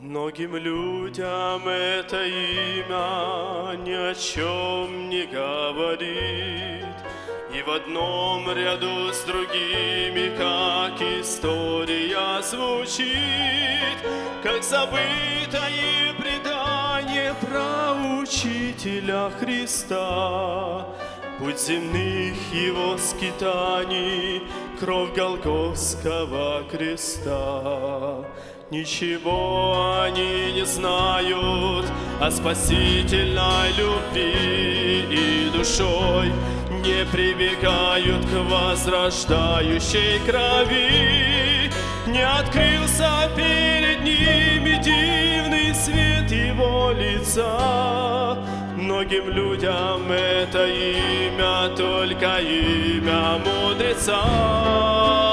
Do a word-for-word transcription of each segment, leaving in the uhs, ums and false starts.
Многим людям это имя ни о чем не говорит, и в одном ряду с другими, как история звучит, как забытое предание про учителя Христа. Путь земных его скитаний, кровь Голгофского креста. Ничего они не знают о спасительной любви и душой не прибегают к возрождающей крови. Не открылся перед ними дивный свет его лица. Многим людям это имя только имя мудреца.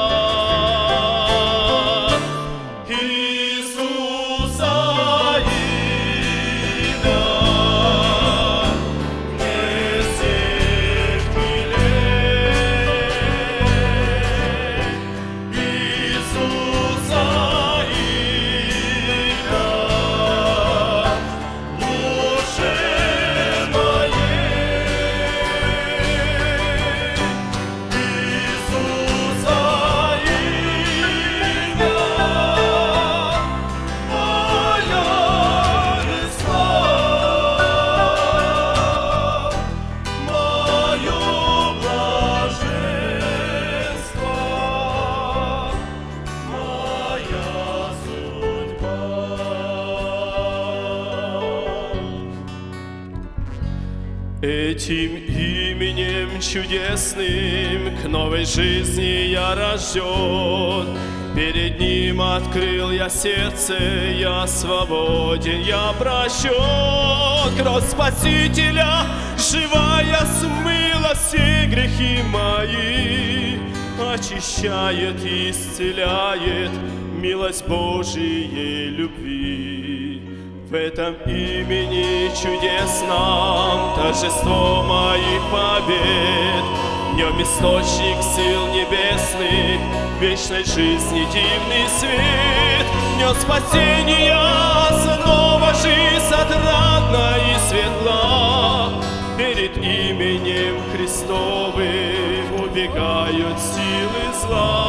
Этим именем чудесным к новой жизни я рожден. Перед ним открыл я сердце, я свободен, я прощен. Кровь Спасителя живая смыла все грехи мои, очищает, исцеляет милость Божией любви. В этом имени чудесном торжество моих побед. В нем источник сил небесных, вечной жизни дивный свет. В нем спасения снова жизнь отрадна и светла. Перед именем Христовым убегают силы зла.